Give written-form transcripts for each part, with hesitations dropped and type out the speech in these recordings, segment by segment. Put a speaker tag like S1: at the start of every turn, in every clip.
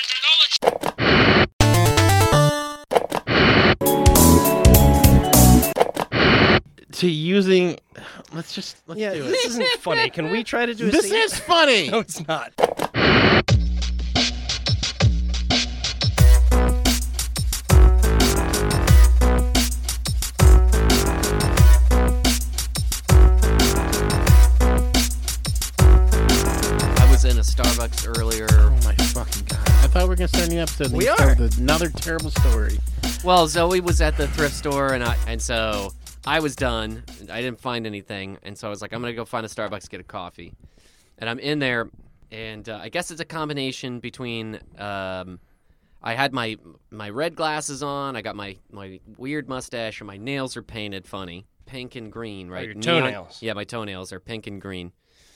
S1: To using, let's do it.
S2: This isn't funny. Can we try to do a
S1: This
S2: scene?
S1: is funny.
S2: No, it's not.
S3: I was in a Starbucks earlier.
S1: Oh my fucking god! I thought we were gonna start a new episode.
S2: We
S1: and
S2: are.
S1: start with another terrible story.
S3: Well, Zoe was at the thrift store, and so I was done. I didn't find anything, and so I was like, I'm gonna go find a Starbucks, get a coffee. And I'm in there, and I guess it's a combination between I had my red glasses on, I got my weird mustache, and my nails are painted funny, pink and green, right?
S2: your toenails.
S3: Yeah, my toenails are pink and green.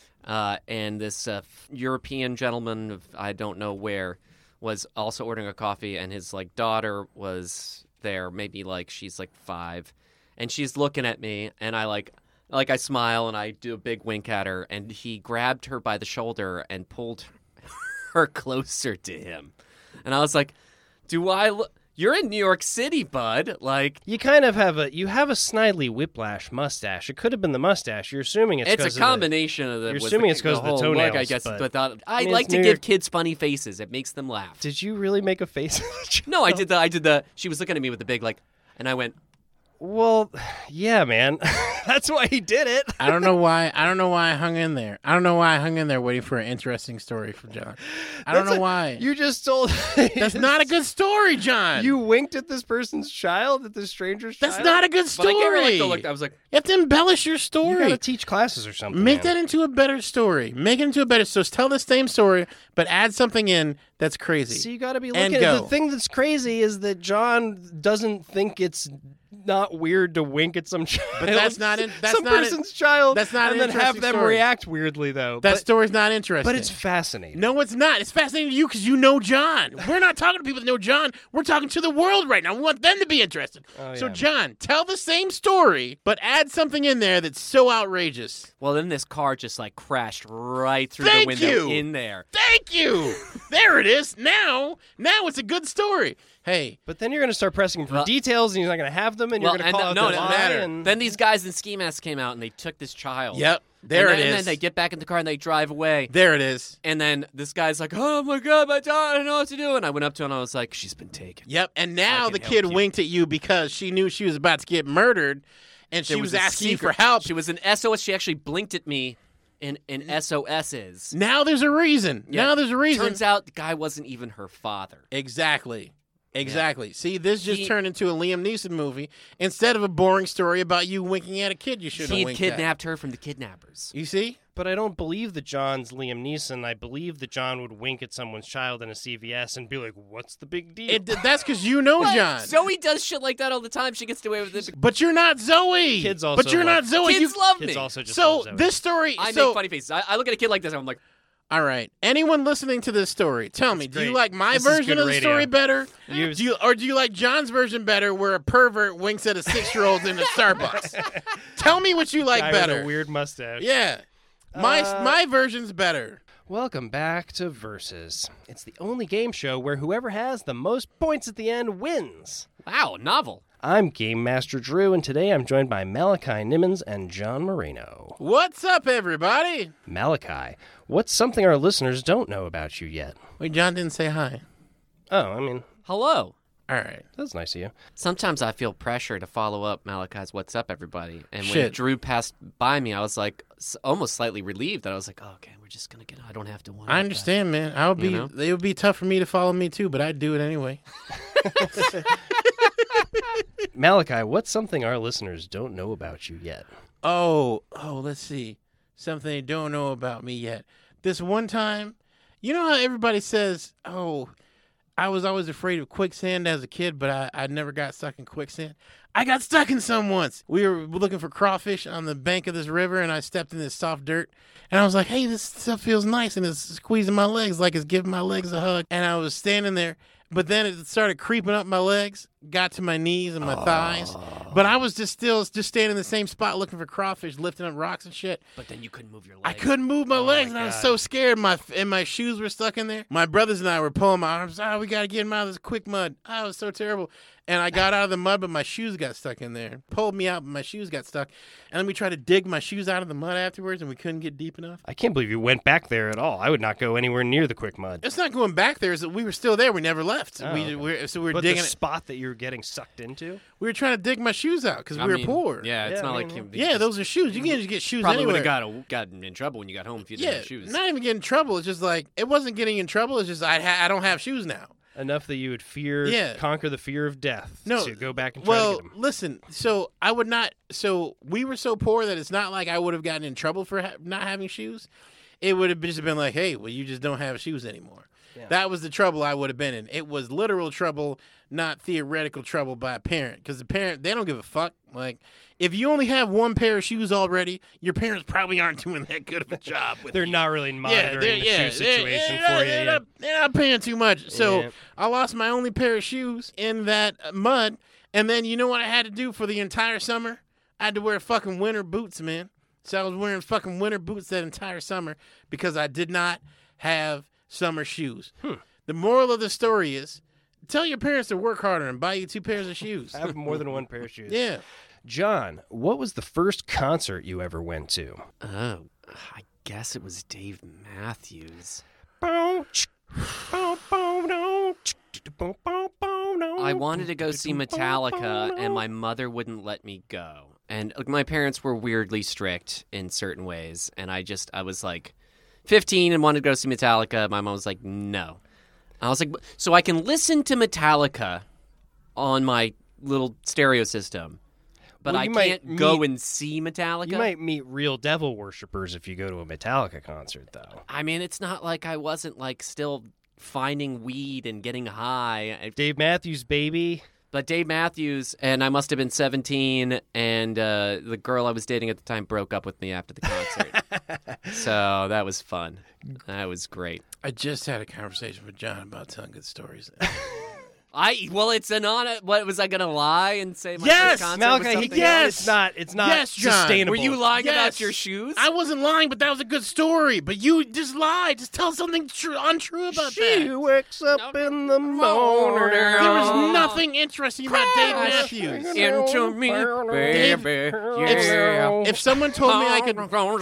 S3: And this European gentleman, I don't know where, was also ordering a coffee, and his daughter was there, maybe she's 5, and she's looking at me, and I I smile and I do a big wink at her, and he grabbed her by the shoulder and pulled her closer to him, and I was like, "Do I look? You're in New York City, bud.
S2: You kind of have a Snidely Whiplash mustache. It could have been the mustache. You're assuming it's
S3: a combination of the.
S2: You're assuming it's 'cause of the
S3: whole
S2: toenails,
S3: look, I guess.
S2: but-
S3: I
S2: mean,
S3: like
S2: it's
S3: to
S2: New
S3: give
S2: York-
S3: kids funny faces. It makes them laugh.
S2: Did you really make a face?
S3: No, I did the. She was looking at me with the big and I went.
S2: Well, yeah, man. That's why he did it.
S1: I don't know why. I hung in there. I don't know why I hung in there waiting for an interesting story from John. I don't know why.
S2: You just told.
S1: That's not a good story, John.
S2: You winked at this person's child, at this stranger's
S1: That's
S2: child?
S1: not a good
S3: But
S1: story.
S3: I gave her the look. I was like,
S1: You have to embellish your
S2: You
S1: story.
S2: gotta teach classes or something.
S1: Make
S2: man.
S1: that into a better story. Make it into a better. So tell the same story, but add something in that's crazy.
S2: So you gotta be
S1: And
S2: looking at
S1: go.
S2: the thing that's crazy is that John doesn't think it's not weird to wink at some child.
S1: But that's not in- that's
S2: some
S1: not in-
S2: person's child.
S1: that's not
S2: and
S1: an
S2: then have
S1: interesting
S2: them
S1: story.
S2: react weirdly though.
S1: That story's not interesting.
S2: but it's fascinating.
S1: No, it's not. It's fascinating to you because you know John. We're not talking to people that know John. We're talking to the world right now. We want them to be interested.
S2: Oh,
S1: So,
S2: yeah.
S1: John, tell the same story, but add something in there that's so outrageous.
S3: well, then this car just crashed right through
S1: Thank
S3: the window
S1: you.
S3: in there.
S1: Thank you. There it is. Now it's a good story. Hey,
S2: But then you're gonna start pressing him for
S3: Well-
S2: details, and you're not gonna have them, and you're gonna call out
S3: no,
S2: the
S3: it
S2: lie,
S3: doesn't matter.
S2: and
S3: Then these guys in ski masks came out and they took this child.
S1: yep,
S3: And
S1: it is.
S3: then they get back in the car and they drive away.
S1: There it is.
S3: And then this guy's like, "Oh my god, my daughter, I don't know what to do." And I went up to her and I was like, "She's been taken."
S1: Yep, and now
S3: I
S1: the
S3: can
S1: kid
S3: help you.
S1: winked at you because she knew she was about to get murdered, and she
S3: There
S1: was
S3: a
S1: asking you for
S3: secret-
S1: help.
S3: She was an SOS. She actually blinked at me in SOSs.
S1: Now there's a reason.
S3: Yeah.
S1: Now there's a reason.
S3: Turns out the guy wasn't even her father.
S1: Exactly. See, this just
S3: He-
S1: turned into a Liam Neeson movie instead of a boring story about you winking at a kid you shouldn't
S3: He
S1: have
S3: had
S1: winked at.
S3: kidnapped her from the kidnappers.
S1: You see?
S2: But I don't believe that John's Liam Neeson. I believe that John would wink at someone's child in a CVS and be like, "What's the big deal?"
S1: That's because you know John.
S3: Zoe does shit like that all the time. She gets away with it.
S1: But you're not Zoe.
S2: Kids also
S1: But you're
S2: love-
S1: not Zoe.
S3: Kids
S1: You-
S3: love
S2: Kids
S3: me.
S2: also just
S1: So
S2: love Zoe.
S1: this story.
S3: I
S1: so
S3: make funny faces. I look at a kid like this and I'm like,
S1: all right. Anyone listening to this story, tell me, do you
S2: great.
S1: like my
S2: This is
S1: version
S2: good
S1: of the
S2: radio.
S1: story better?
S2: You-
S1: Do you like John's version better, where a pervert winks at a 6-year-old in a Starbucks? Tell me what you like
S2: Guy
S1: better.
S2: with a weird mustache.
S1: Yeah, my version's better.
S2: Welcome back to Versus. It's the only game show where whoever has the most points at the end wins.
S3: "Wow, novel."
S2: I'm Game Master Drew, and today I'm joined by Malachi Nimmons and John Moreno.
S1: What's up, everybody?
S2: Malachi, what's something our listeners don't know about you yet?
S1: Wait, John didn't say hi.
S2: Oh, I mean,
S3: Hello.
S1: All right.
S2: that's nice of you.
S3: Sometimes I feel pressure to follow up Malachi's "What's up, everybody?" And when
S1: Shit.
S3: Drew passed by me, I was like, almost slightly relieved that I was like, "Oh, okay, we're just gonna get. I don't have to."
S1: I understand, man.
S3: You know?
S1: It would be tough for me to follow me too, but I'd do it anyway.
S2: Malachi, what's something our listeners don't know about you yet?
S1: Oh, let's see. Something they don't know about me yet. This one time, you know how everybody says, "Oh, I was always afraid of quicksand as a kid, but I never got stuck in quicksand." I got stuck in some once. We were looking for crawfish on the bank of this river, and I stepped in this soft dirt. And I was like, "Hey, this stuff feels nice," and it's squeezing my legs like it's giving my legs a hug. And I was standing there, but then it started creeping up my legs, got to my knees and my thighs. But I was just standing in the same spot looking for crawfish, lifting up rocks and shit.
S3: But then you couldn't move your legs.
S1: I couldn't move my legs, and I was
S2: God.
S1: so scared. My shoes were stuck in there. My brothers and I were pulling my arms. We got to get him out of this quick mud. It was so terrible. And I got out of the mud, but my shoes got stuck in there. Pulled me out, but my shoes got stuck. And then we tried to dig my shoes out of the mud afterwards, and we couldn't get deep enough.
S2: I can't believe you went back there at all. I would not go anywhere near the quick mud.
S1: It's not going back there. We were still there. We never left.
S2: Oh, okay.
S1: we were
S2: But
S1: digging
S2: the
S1: it.
S2: spot that you were getting sucked into?
S1: We were trying to dig my shoes out because we were poor.
S3: Yeah, it's
S2: Yeah,
S3: not
S2: I
S3: like
S2: mean,
S3: you
S1: Yeah, those are shoes. You can't just get shoes
S3: probably would
S1: anywhere.
S3: have gotten in trouble when you got home if you didn't
S1: Yeah,
S3: have shoes.
S1: not even getting in trouble. It's just like it wasn't getting in trouble. It's just I don't have shoes now.
S2: Enough that you would conquer the fear of death
S1: No,
S2: to go back and try to
S1: well,
S2: get them.
S1: listen. So I would not. So we were so poor that it's not like I would have gotten in trouble for not having shoes. It would have just been like, hey, well, you just don't have shoes anymore.
S2: Yeah.
S1: That was the trouble I would have been in. It was literal trouble, not theoretical trouble by a parent. Because the parent, they don't give a fuck. Like, if you only have one pair of shoes already, your parents probably aren't doing that good of a job with
S2: They're
S1: you.
S2: not really monitoring the shoe situation
S1: they're,
S2: for you.
S1: they're not paying too much. So
S2: Yeah.
S1: I lost my only pair of shoes in that mud. And then you know what I had to do for the entire summer? I had to wear fucking winter boots, man. So I was wearing fucking winter boots that entire summer because I did not have summer shoes. The moral of the story is tell your parents to work harder and buy you 2 pairs of shoes.
S2: Have more than one pair of shoes.
S1: Yeah.
S2: John, what was the first concert you ever went to?
S3: Oh, I guess it was Dave Matthews.
S2: I
S3: I wanted to go see Metallica, and my mother wouldn't let me go. And my parents were weirdly strict in certain ways, and I was like 15 and wanted to go see Metallica. My mom was like, no. I was like, so I can listen to Metallica on my little stereo system, but
S2: Well,
S3: I
S2: you might
S3: can't go and see Metallica?
S2: You might meet real devil worshippers if you go to a Metallica concert, though.
S3: I mean, it's not like I wasn't like still finding weed and getting high.
S2: Dave Matthews, baby.
S3: But Dave Matthews, and I must have been 17, and the girl I was dating at the time broke up with me after the concert. So that was fun. That was great.
S1: I just had a conversation with John about telling good stories.
S3: It's an honor. What was I gonna lie and say? My
S1: Yes,
S3: first concert was
S2: Malachi,
S3: something
S1: yes.
S2: it's not
S1: Yes, John.
S2: sustainable.
S3: Were you lying
S1: Yes.
S3: about your shoes?
S1: I wasn't lying, but that was a good story. But you just lied. Just tell something untrue about that.
S2: wakes up in the morning.
S1: There was nothing interesting about Dave Matthews.
S3: Into me,
S1: Dave,
S3: baby.
S1: If someone told me I could,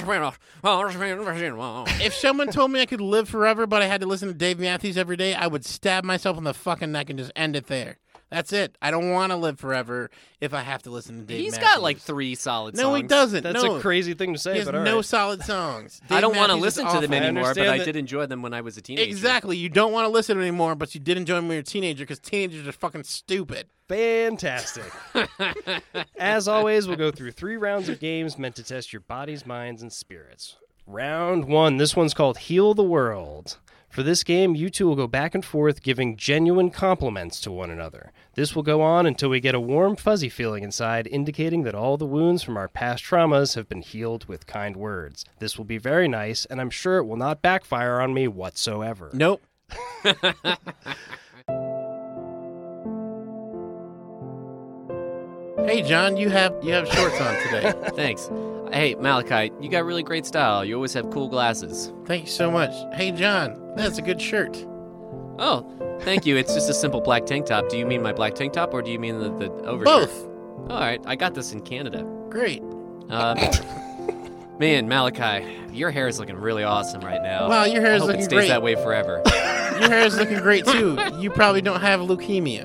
S1: if someone told me I could live forever, but I had to listen to Dave Matthews every day, I would stab myself in the fucking neck and just end it there. That's it. I don't want to live forever if I have to listen to Dave
S3: He's
S1: Matthews.
S3: got like 3 solid songs.
S1: No, he doesn't.
S2: That's
S1: no.
S2: a crazy thing to say,
S1: He has
S2: but all
S1: no
S2: right.
S1: solid songs.
S3: I
S1: Dave
S3: don't want to
S1: Matthews is
S3: listen to them
S1: awful.
S3: anymore, but
S2: understand
S3: I
S2: that-
S3: did enjoy them when I was a teenager.
S1: Exactly. You don't want to listen to them anymore, but you did enjoy them when you were a teenager because teenagers are fucking stupid.
S2: Fantastic. As always, we'll go through 3 rounds of games meant to test your bodies, minds, and spirits. Round 1. This one's called Heal the World. For this game, you two will go back and forth giving genuine compliments to one another. This will go on until we get a warm, fuzzy feeling inside, indicating that all the wounds from our past traumas have been healed with kind words. This will be very nice, and I'm sure it will not backfire on me whatsoever.
S1: Nope. Hey, John, you have shorts on today.
S3: Thanks. Hey, Malachi, you got really great style. You always have cool glasses.
S1: Thank you so much. Hey, John, that's a good shirt.
S3: Oh, thank you. It's just a simple black tank top. Do you mean my black tank top, or do you mean the overshirt?
S1: Both.
S3: All right, I got this in Canada.
S1: Great.
S3: Man, Malachi, your hair is looking really awesome right now.
S1: Wow, your hair
S3: I
S1: is
S3: hope
S1: looking
S3: it stays
S1: great.
S3: that way forever.
S1: Your hair is looking great, too. You probably don't have leukemia.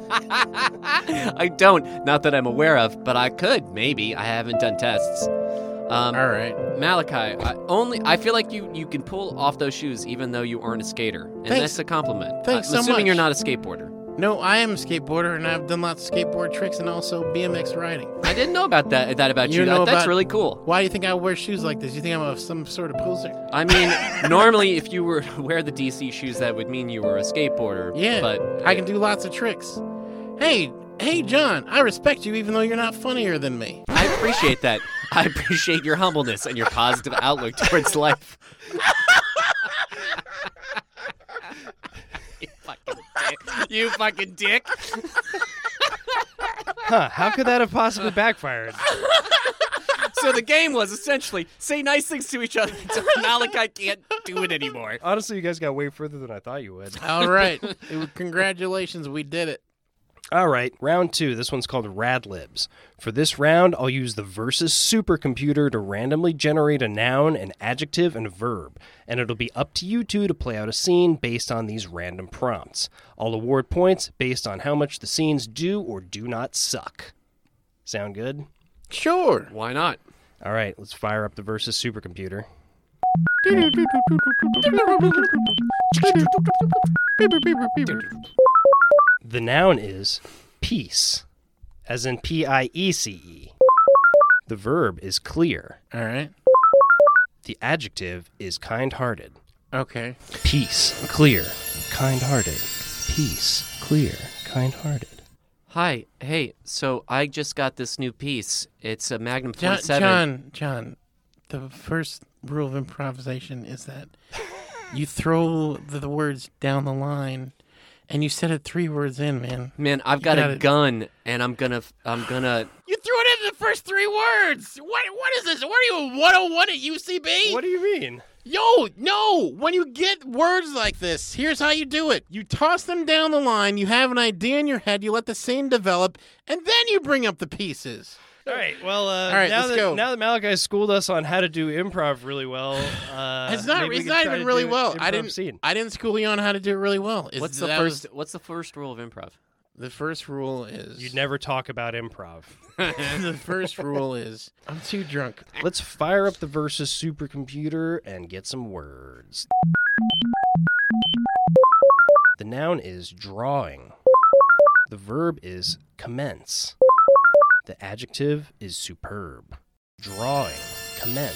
S3: I don't. Not that I'm aware of, but I could, maybe. I haven't done tests.
S1: All right.
S3: Malachi, I feel like you can pull off those shoes even though you aren't a skater. And
S1: Thanks.
S3: that's a compliment.
S1: Thanks
S3: I'm
S1: so
S3: assuming
S1: much.
S3: you're not a skateboarder.
S1: No, I am a skateboarder, and I've done lots of skateboard tricks and also BMX riding.
S3: I didn't know about that about
S1: You
S3: you.
S1: know
S3: That's
S1: about-
S3: really cool.
S1: Why do you think I wear shoes like this? You think I'm some sort of poser?
S3: I mean, normally if you were to wear the DC shoes, that would mean you were a skateboarder.
S1: Yeah,
S3: But
S1: I can do lots of tricks. Hey, John, I respect you even though you're not funnier than me.
S3: I appreciate that. I appreciate your humbleness and your positive outlook towards life. You fucking dick. You fucking dick.
S2: How could that have possibly backfired?
S3: So the game was essentially say nice things to each other until Malachi can't do it anymore.
S2: Honestly, you guys got way further than I thought you would.
S1: All right. Congratulations, we did it.
S2: All right, round 2. This one's called Rad Libs. For this round, I'll use the Versus supercomputer to randomly generate a noun, an adjective, and a verb. And it'll be up to you two to play out a scene based on these random prompts. I'll award points based on how much the scenes do or do not suck. Sound good?
S1: Sure.
S3: Why not?
S2: All right, let's fire up the Versus supercomputer. The noun is peace, as in P-I-E-C-E. The verb is clear.
S1: All right.
S2: The adjective is kind-hearted.
S1: Okay.
S2: Peace, clear, kind-hearted. Peace, clear, kind-hearted.
S3: Hi. Hey, so I just got this new piece. It's a Magnum 47.
S1: John, the first rule of improvisation is that you throw the words down the line, and you said it 3 words in, man.
S3: Man, I've got a gun, and I'm gonna.
S1: You threw it in the first 3 words. What is this? What are you, 101 at UCB?
S2: What do you mean?
S1: Yo, no. When you get words like this, here's how you do it. You toss them down the line. You have an idea in your head. You let the scene develop, and then you bring up the pieces.
S2: All right, well,
S1: right,
S2: now,
S1: let's go.
S2: Now that Malachi schooled us on how to do improv really well,
S1: It's not even really well. I didn't school you on how to do it really well.
S3: What's the first rule of improv?
S1: The first rule is
S2: You never talk about improv.
S1: the first rule is I'm too drunk.
S2: Let's fire up the Versus supercomputer and get some words. The noun is drawing. The verb is commence. The adjective is superb. Drawing, commence,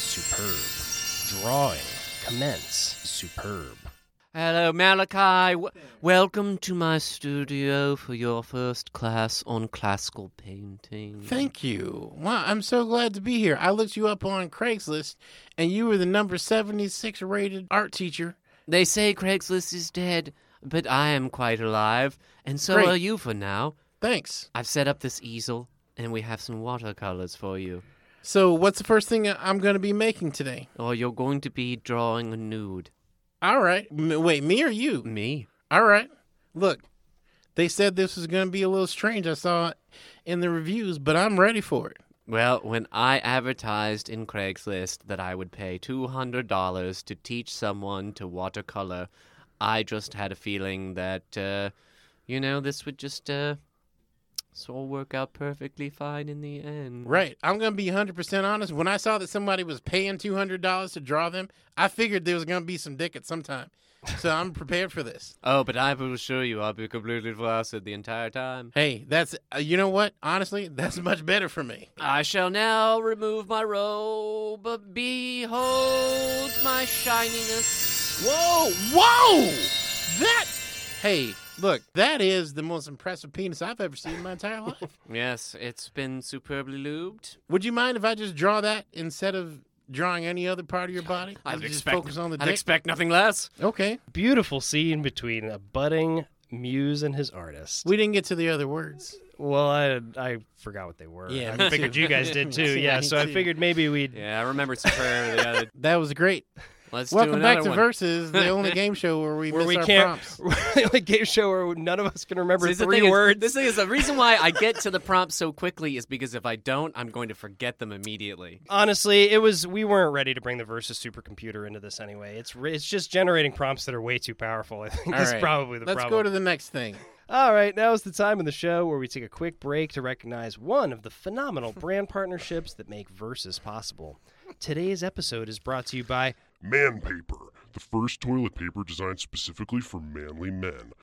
S2: superb. Drawing, commence, superb.
S3: Hello, Malachi. Welcome to my studio for your first class on classical painting.
S1: Thank you. Wow, I'm so glad to be here. I looked you up on Craigslist, and you were the number 76 rated art teacher.
S3: They say Craigslist is dead, but I am quite alive, and so
S1: Great.
S3: are you for now.
S1: Thanks.
S3: I've set up this easel, and we have some watercolors for you.
S1: So what's the first thing I'm going to be making today?
S3: Oh, you're going to be drawing a nude.
S1: All right. Wait, me or you?
S3: Me?
S1: All right. Look, they said this was going to be a little strange. I saw it in the reviews, but I'm ready for it.
S3: Well, when I advertised in Craigslist that I would pay $200 to teach someone to watercolor, I just had a feeling that, this would just all work out perfectly fine in the end.
S1: Right. I'm going to be 100% honest. When I saw that somebody was paying $200 to draw them, I figured there was going to be some dick at some time. So I'm prepared for this.
S3: Oh, but I will assure you I'll be completely flaccid the entire time.
S1: Hey, that's, you know what? Honestly, that's much better for me.
S3: I shall now remove my robe. Behold my shininess.
S1: Whoa! Hey, look, that is the most impressive penis I've ever seen in my entire life.
S3: Yes, it's been superbly lubed.
S1: Would you mind if I just draw that instead of drawing any other part of your body? I'd just focus on the dick.
S3: I'd expect nothing less.
S1: Okay.
S2: Beautiful scene between a budding muse and his artist.
S1: We didn't get to the other words.
S2: Well, I forgot what they were.
S1: Yeah,
S2: I
S1: me
S2: figured
S1: too.
S2: you guys did too. Yeah,
S1: Me
S2: so I
S1: too.
S2: figured maybe we'd.
S3: Yeah, I remember some prayer the other.
S1: That was great.
S3: Let's do
S1: Welcome
S3: another
S1: back to
S3: one.
S1: Versus, the only game show where we miss our prompts.
S2: the only game show where none of us can remember
S3: See, the
S2: 3
S3: thing is-
S2: words.
S3: This thing is the reason why I get to the prompts so quickly is because if I don't, I'm going to forget them immediately.
S2: Honestly, we weren't ready to bring the Versus supercomputer into this anyway. It's just generating prompts that are way too powerful. I think
S1: All
S2: is
S1: right.
S2: probably the
S1: Let's
S2: problem.
S1: go to the next thing.
S2: All right, now is the time in the show where we take a quick break to recognize one of the phenomenal brand partnerships that make Versus possible. Today's episode is brought to you by
S4: Man Paper, the first toilet paper designed specifically for manly men.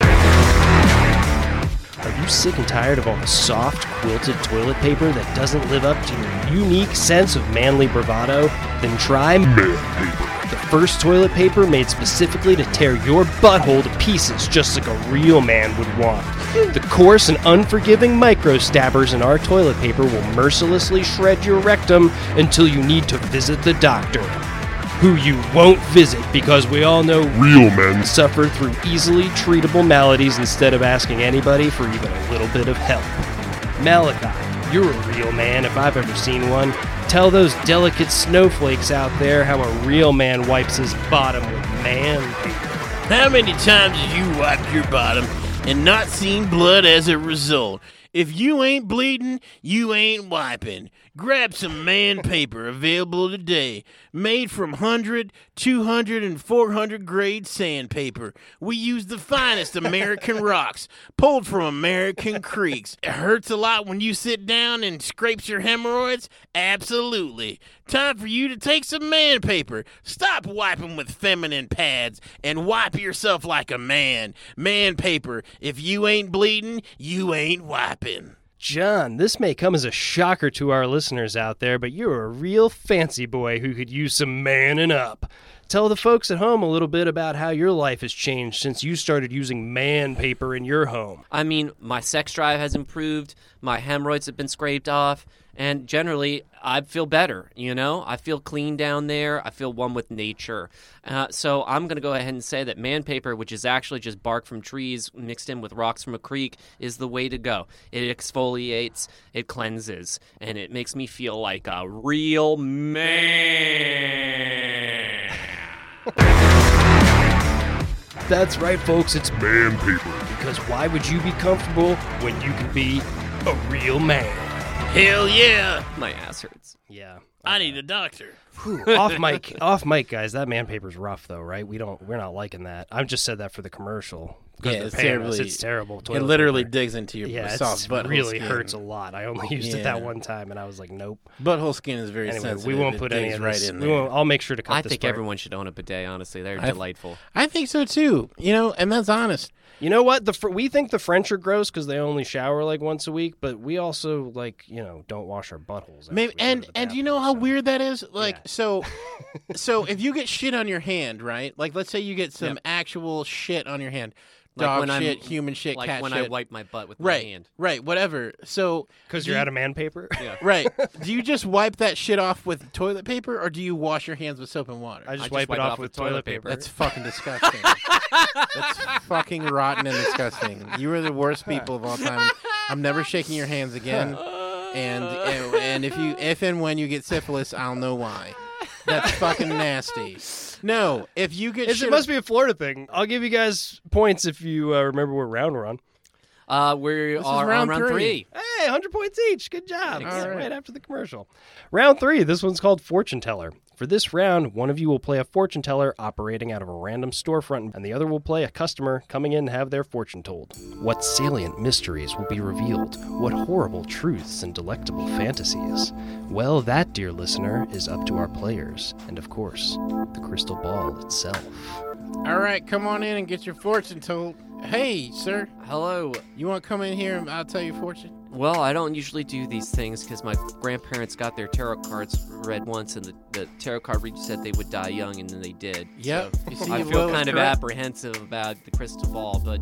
S2: Are you sick and tired of all the soft, quilted toilet paper that doesn't live up to your unique sense of manly bravado? Then try
S4: Man Paper.
S2: the first toilet paper made specifically to tear your butthole to pieces just like a real man would want. The coarse and unforgiving micro stabbers in our toilet paper will mercilessly shred your rectum until you need to visit the doctor, who you won't visit because we all know
S4: Real men.
S2: suffer through easily treatable maladies instead of asking anybody for even a little bit of help. Malachi, you're a real man if I've ever seen one. Tell those delicate snowflakes out there how a real man wipes his bottom with man paper.
S1: How many times have you wiped your bottom and not seen blood as a result? If you ain't bleeding, you ain't wiping. Grab some man paper available today. Made from 100, 200, and 400 grade sandpaper. We use the finest American rocks, pulled from American creeks. It hurts a lot when you sit down and scrapes your hemorrhoids? Absolutely. Time for you to take some man paper. Stop wiping with feminine pads and wipe yourself like a man. Man paper. If you ain't bleeding, you ain't wiping.
S2: John, this may come as a shocker to our listeners out there, but you're a real fancy boy who could use some manning up. Tell the folks at home a little bit about how your life has changed since you started using man paper in your home.
S3: I mean, my sex drive has improved, my hemorrhoids have been scraped off, and generally, I feel better, you know? I feel clean down there. I feel one with nature. So I'm going to go ahead and say that man paper, which is actually just bark from trees mixed in with rocks from a creek, is the way to go. It exfoliates, it cleanses, and it makes me feel like a real man.
S2: That's right, folks. It's
S4: Man paper.
S2: because why would you be comfortable when you can be a real man?
S1: Hell yeah.
S3: My ass hurts.
S2: Yeah.
S1: I need a doctor.
S2: off mic, guys. That man paper's rough, though, right? We're not liking that. I've just said that for the commercial.
S1: Yeah,
S2: They're
S1: it's
S2: paying us.
S1: terribly.
S2: It's terrible.
S1: It
S2: toilet
S1: literally
S2: paper.
S1: digs into your
S2: Yeah,
S1: soft
S2: it
S1: butthole
S2: really
S1: skin.
S2: hurts a lot. I only used it that
S1: Yeah.
S2: one time, and I was like, nope.
S1: Butthole skin is very
S2: Anyway,
S1: sensitive.
S2: we won't
S1: It
S2: put any
S1: digs
S2: of
S1: right
S2: this.
S1: in
S2: We
S1: there.
S2: won't, I'll make sure to cut
S3: I
S2: this
S3: think
S2: part.
S3: everyone should own a bidet, honestly. They're
S1: I've-
S3: delightful.
S1: I think so too. And that's honest.
S2: You know what? We think the French are gross because they only shower like once a week, but we also don't wash our buttholes. after
S1: Maybe
S2: we go
S1: and
S2: to the
S1: and you know how
S2: bathroom, so-
S1: weird that is? Like
S2: Yeah.
S1: so if you get shit on your hand, right? Like let's say you get some
S2: Yep.
S1: actual shit on your hand.
S3: Like
S1: Dog
S3: when I'm-
S1: shit, human shit,
S3: Like
S1: cat
S3: when
S1: shit.
S3: I wipe my butt with
S1: right,
S3: my hand.
S1: right, whatever. So
S2: Because
S1: do
S2: you're
S1: you-
S2: out of man paper?
S3: Yeah.
S1: right. Do you just wipe that shit off with toilet paper or do you wash your hands with soap and water?
S2: I just wipe it off with toilet paper.
S1: That's fucking disgusting. That's fucking rotten and disgusting. You are the worst people of all time. I'm never shaking your hands again. And if and when you get syphilis, I'll know why. That's fucking nasty. No, if you get shit,
S2: It must be a Florida thing. I'll give you guys points if you remember what round we're on.
S3: We
S1: This is
S3: are
S1: round
S3: on round
S1: three.
S3: 3.
S2: Hey, 100 points each. Good job.
S1: All right.
S2: Right after the commercial. Round 3. This one's called Fortune Teller. For this round, one of you will play a fortune teller operating out of a random storefront, and the other will play a customer coming in to have their fortune told. What salient mysteries will be revealed? What horrible truths and delectable fantasies? Well, that, dear listener, is up to our players, and of course, the crystal ball itself.
S1: all right, come on in and get your fortune told. Hey, sir,
S3: Hello.
S1: you want to come in here and I'll tell you fortune?
S3: Well, I don't usually do these things because my grandparents got their tarot cards read once, and the tarot card reader said they would die young, and then they did.
S1: Yep.
S3: So
S1: You see,
S3: I
S1: you
S3: feel
S1: will
S3: kind of
S1: correct.
S3: apprehensive about the crystal ball, but,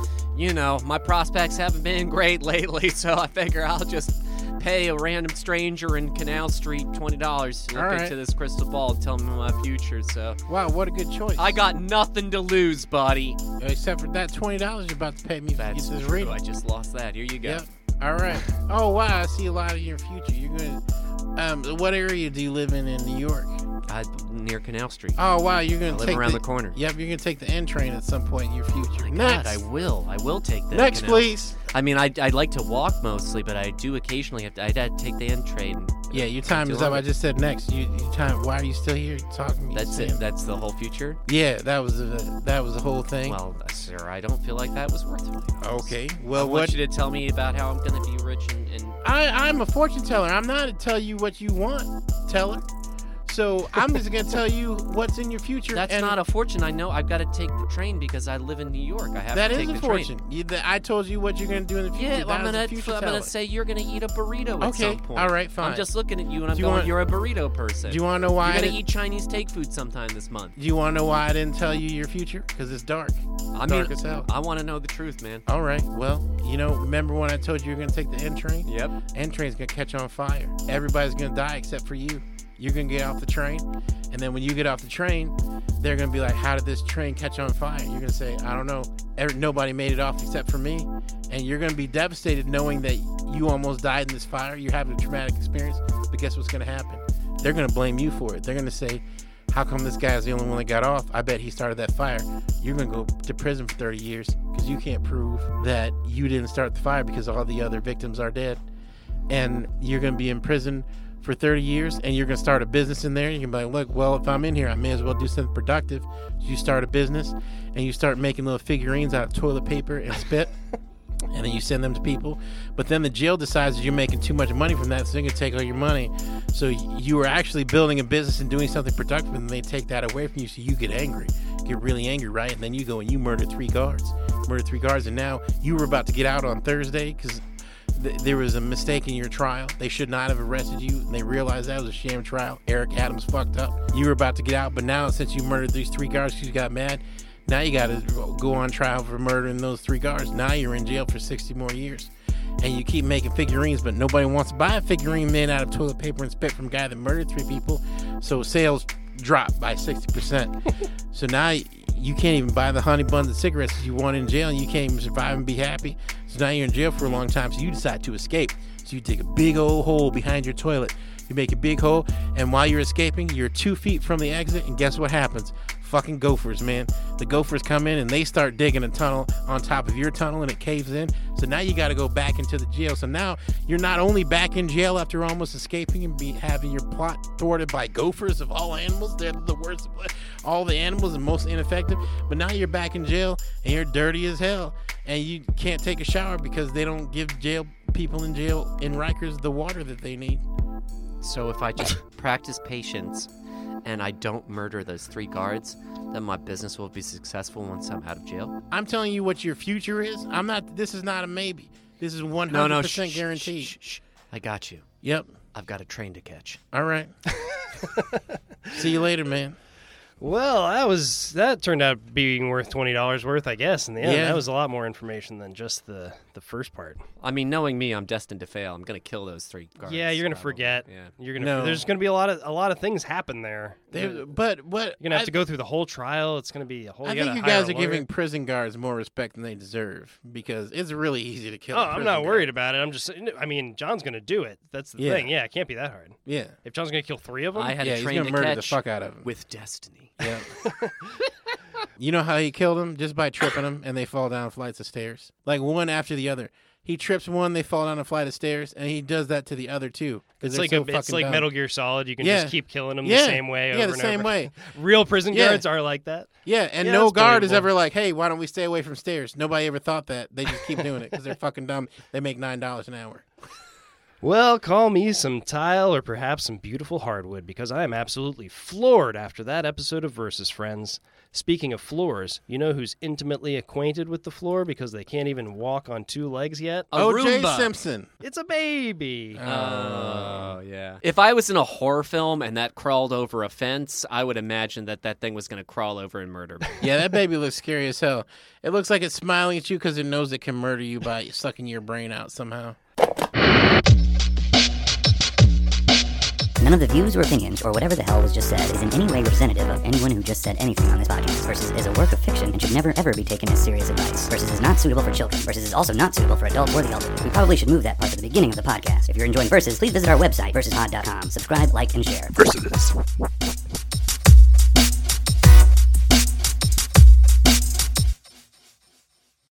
S3: my prospects haven't been great lately, so I figure I'll just pay a random stranger in Canal Street $20 to look
S1: All right.
S3: into this crystal ball and tell me my future, so
S1: Wow, what a good choice.
S3: I got nothing to lose, buddy.
S1: Except for that $20 you're about to pay me to get
S3: That's
S1: this
S3: true.
S1: reading.
S3: I just lost that. Here you go.
S1: Yep. All right. Oh wow, I see a lot of your future. You're gonna. What area do you live in New York?
S3: Near Canal Street.
S1: Oh wow, you're
S3: I
S1: gonna
S3: live
S1: take
S3: around the corner.
S1: Yep, you're gonna take the N train at some point in your future.
S3: My
S1: Next,
S3: God, I will take that.
S1: next,
S3: Canal.
S1: please.
S3: I mean, I'd like to walk mostly, but I do occasionally have to. I'd have to take the N train.
S1: Yeah, your time
S3: too
S1: is up.
S3: long.
S1: I just said next. You time. Why are you still here talking to me?
S3: That's
S1: Sam?
S3: it. That's the whole future.
S1: Yeah, that was the whole thing.
S3: Well, sir, I don't feel like that was worth $20.
S1: Okay.
S3: I
S1: Well,
S3: want
S1: what?
S3: you to tell me about how I'm going to be rich and
S1: I'm a fortune teller. I'm not to tell you what you want, teller. So I'm just gonna tell you what's in your future.
S3: that's
S1: and
S3: not a fortune. I know I've got to take the train because I live in New York. I have
S1: that
S3: to
S1: is
S3: take
S1: a
S3: the
S1: fortune.
S3: train.
S1: I told you what you're gonna do in the future.
S3: Yeah,
S1: That
S3: well,
S1: was a future
S3: I'm
S1: teller.
S3: gonna say you're gonna eat a burrito at
S1: Okay,
S3: some point.
S1: all right, fine.
S3: I'm just looking at you and I'm
S1: Do you
S3: going,
S1: want-
S3: you're a burrito person.
S1: Do you want to know why?
S3: You're
S1: I
S3: gonna
S1: didn't,
S3: eat Chinese take food sometime this month.
S1: do you want to know why I didn't tell you your future? Because it's dark.
S3: I
S1: Dark
S3: mean,
S1: as hell.
S3: I want to know the truth, man.
S1: All right. Well, remember when I told you you're gonna take the N train?
S3: Yep.
S1: N train's gonna catch on fire. Everybody's gonna die except for you. You're gonna get off the train, and then when you get off the train, they're gonna be like, "How did this train catch on fire?" You're gonna say, "I don't know. Nobody made it off except for me," and you're gonna be devastated knowing that you almost died in this fire. You're having a traumatic experience. But guess what's going to happen? They're going to blame you for it. They're going to say, how come this guy's the only one that got off? I bet he started that fire. You're going to go to prison for 30 years because you can't prove that you didn't start the fire because all the other victims are dead. And you're going to be in prison for 30 years, and you're going to start a business in there. You can be like, look, well, if I'm in here, I may as well do something productive. So you start a business, and you start making little figurines out of toilet paper and spit, and then you send them to people. But then the jail decides that you're making too much money from that, so they're going to take all your money. So you were actually building a business and doing something productive, and they take that away from you, so you get angry. Get really angry, right? And then you go and you murder 3 guards. And now you were about to get out on Thursday because there was a mistake in your trial. They should not have arrested you, and they realized that was a sham trial. Eric Adams fucked up. You were about to get out, but now since you murdered these 3 guards, you got mad. Now you got to go on trial for murdering those 3 guards. Now you're in jail for 60 more years. And you keep making figurines, but nobody wants to buy a figurine made out of toilet paper and spit from a guy that murdered 3 people. So sales drop by 60%. So now you can't even buy the honey buns and cigarettes you want in jail, and you can't even survive and be happy. So now you're in jail for a long time, so you decide to escape. So you dig a big old hole behind your toilet. You make a big hole, and while you're escaping, you're 2 feet from the exit, and guess what happens? Fucking gophers, man. The gophers come in, and they start digging a tunnel on top of your tunnel, and it caves in. So now you got to go back into the jail. So now you're not only back in jail after almost escaping and having your plot thwarted by gophers of all animals. They're the worst of all the animals and most ineffective. But now you're back in jail, and you're dirty as hell, and you can't take a shower because they don't give people in jail in Rikers the water that they need.
S3: So if I just practice patience and I don't murder those 3 guards, then my business will be successful once I'm out of jail?
S1: I'm telling you what your future is. This is not a maybe. This is 100% guaranteed.
S3: Shh. I got you.
S1: Yep.
S3: I've got a train to catch.
S1: All right. See you later, man.
S2: Well, that turned out being worth $20 worth, I guess. In the end,
S1: Yeah.
S2: That was a lot more information than just the first part.
S3: I mean, knowing me, I'm destined to fail. I'm gonna kill those 3 guards.
S2: Yeah, you're gonna
S3: probably.
S2: forget.
S3: Yeah.
S2: You're gonna.
S1: No.
S2: There's gonna be a lot of things happen there.
S1: But what
S2: You're gonna have to go through the whole trial. It's gonna be a whole.
S1: I think you guys are giving prison guards more respect than they deserve because it's really easy to kill.
S2: Oh,
S1: a
S2: I'm
S1: prison
S2: not
S1: guard.
S2: worried about it. I'm just. I mean, John's gonna do it. That's the
S1: Yeah.
S2: thing. Yeah, it can't be that hard.
S1: Yeah.
S2: If John's gonna kill 3 of them,
S3: I had
S1: Yeah,
S3: a
S1: he's
S3: train
S1: gonna
S3: to
S1: murder the
S3: catch
S1: fuck out of him.
S3: with destiny.
S1: Yeah. You know how he killed him? Just by tripping them, and they fall down flights of stairs. Like one after the other. He trips one, they fall down a flight of stairs, and he does that to the other 2.
S2: it's
S1: they're
S2: like
S1: so
S2: it's
S1: fucking
S2: like
S1: dumb.
S2: Metal Gear Solid. You can
S1: Yeah.
S2: just keep killing them
S1: Yeah.
S2: the same way.
S1: Yeah,
S2: over
S1: the
S2: and
S1: same
S2: over.
S1: way.
S2: Real prison
S1: Yeah.
S2: guards are like that.
S1: Yeah, and
S2: Yeah,
S1: no
S2: that's
S1: guard is
S2: believable.
S1: ever like, hey, why don't we stay away from stairs? Nobody ever thought that. They just keep doing it because they're fucking dumb. They make $9 an hour.
S2: Well, call me some tile or perhaps some beautiful hardwood because I am absolutely floored after that episode of Versus Friends. Speaking of floors, you know who's intimately acquainted with the floor because they can't even walk on 2 legs yet?
S1: O.J.
S3: Roomba.
S1: Simpson.
S2: It's a baby.
S3: Oh, yeah. If I was in a horror film and that crawled over a fence, I would imagine that thing was going to crawl over and murder me.
S1: Yeah, that baby looks scary as hell. It looks like it's smiling at you because it knows it can murder you by sucking your brain out somehow.
S5: None of the views or opinions or whatever the hell was just said is in any way representative of anyone who just said anything on this podcast. Versus is a work of fiction and should never ever be taken as serious advice. Versus is not suitable for children. Versus is also not suitable for adults or the elderly. We probably should move that part to the beginning of the podcast. If you're enjoying Versus, please visit our website, versuspod.com. Subscribe, like, and share.
S4: Versus.